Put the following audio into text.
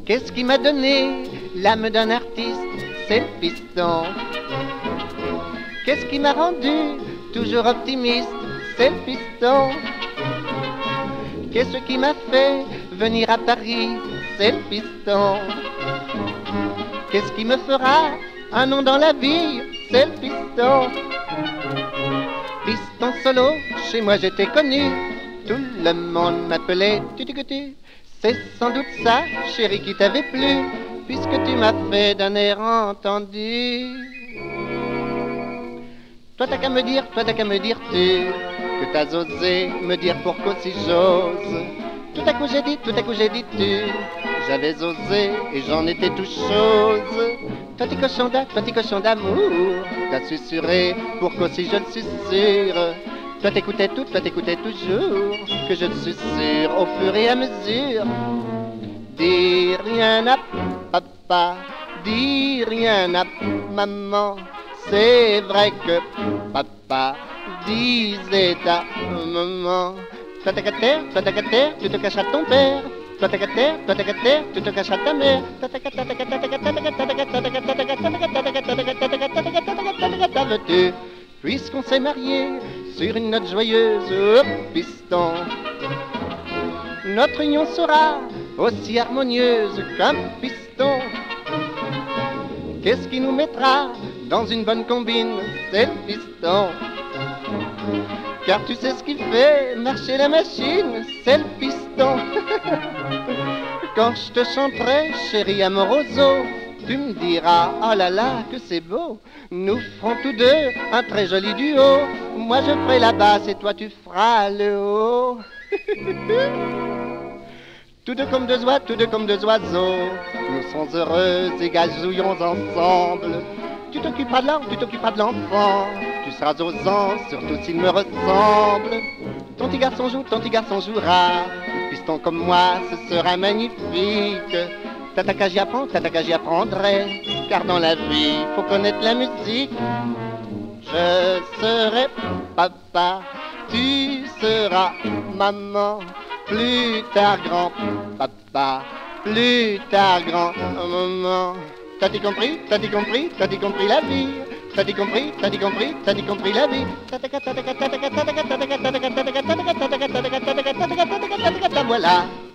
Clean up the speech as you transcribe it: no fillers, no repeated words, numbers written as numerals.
Qu'est-ce qui m'a donné l'âme d'un artiste? C'est le piston. Qu'est-ce qui m'a rendu toujours optimiste? C'est le piston. Qu'est-ce qui m'a fait venir à Paris? C'est le piston. Qu'est-ce qui me fera un nom dans la vie? C'est le piston. Piston solo, chez moi j'étais connu. Tout le monde m'appelait Tutucutu. C'est sans doute ça, chérie, qui t'avait plu, puisque tu m'as fait d'un air entendu. Toi t'as qu'à me dire tu, que t'as osé me dire pourquoi si j'ose. Tout à coup j'ai dit tu, j'avais osé et j'en étais tout chose. Toi t'es cochon d'amour, t'as susurré pour qu'aussi je le susurre. Toi t'écoutais toujours, que je te susurre au fur et à mesure. Dis rien à papa, dis rien à maman. C'est vrai que papa disait à maman. Toi t'as qu'à terre, tu te caches à ton père. Toi t'as qu'à terre, tu te caches à ta mère. Veux-tu, puisqu'on s'est marié sur une note joyeuse au piston, notre union sera aussi harmonieuse qu'un piston. Qu'est-ce qui nous mettra dans une bonne combine? C'est le piston. Car tu sais ce qui fait marcher la machine, c'est le piston. Quand je te chanterai, chérie amoroso, tu me diras, oh là là, que c'est beau. Nous ferons tous deux un très joli duo. Moi je ferai la basse et toi tu feras le haut. Tous deux comme deux oiseaux, nous serons heureux et gazouillons ensemble. Tu t'occuperas de l'enfant, tu seras aux anges, surtout s'il me ressemble. Ton petit garçon jouera, piston comme moi, ce sera magnifique. T'as qu'à j'y apprendrai, car dans la vie, faut connaître la musique. Je serai papa, tu seras maman, plus tard grand papa, plus tard grand maman. T'as-tu compris la vie? T'as-tu compris la vie? Voilà.